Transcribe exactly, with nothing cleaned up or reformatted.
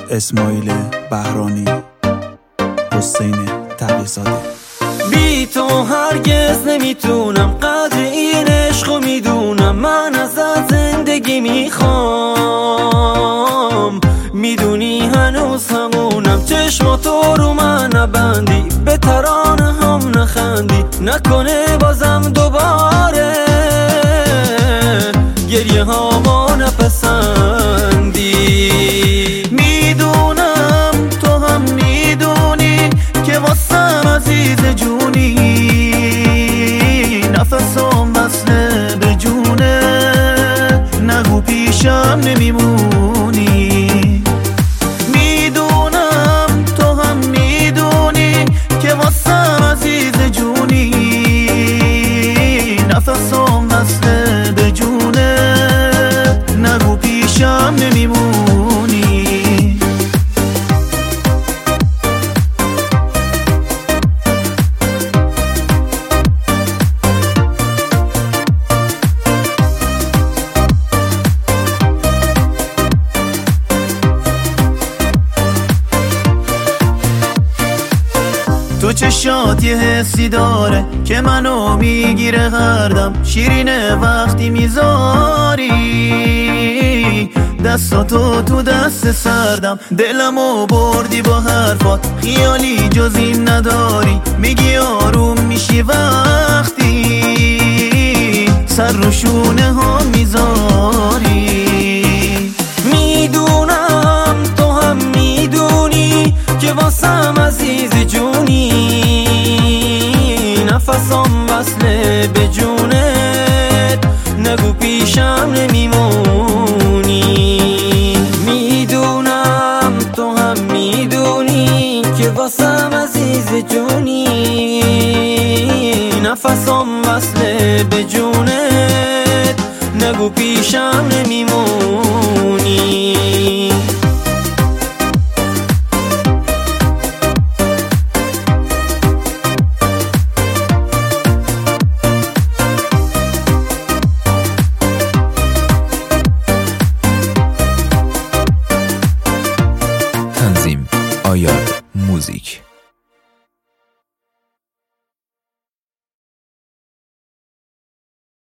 اسماعیل بهرانی، حسین تقی‌زاده. بی تو هرگز نمیتونم، قدر این عشقو میدونم. من ازت زندگی میخوام، میدونی هنوز همونم. چشماتو رو من نبندی، به ترانه هم نخندی. نکنه بازم دوباره گریه ها ما نپسندی. میدونم تو هم میدونی که واسم عزیز جونی، نفسم وصله به جونه، نگو پیشم نمیمونی. میدونم تو هم میدونی که واسم عزیز جونی، نفسم وصله به جونه، نگو پیشم نمیمونی. تو چشات یه حسی داره که منو میگیره هر دم. شیرینه وقتی میذاری دستاتو تو دست سردم. دلمو بردی با حرفات، خیالی جز این نداری. میگی آروم میشی وقتی سر رو شونه ها میذاری. میدونم تو هم میدونی که واسم عزیز جونی، نفسم وصله به جونت، نگو پیشم نمیمونی. میدونم تو هم میدونی که واسم عزیز جونی، نفسم وصله به جونت، نگو پیشم نمیمونی. تنظیم آیاد موزیک.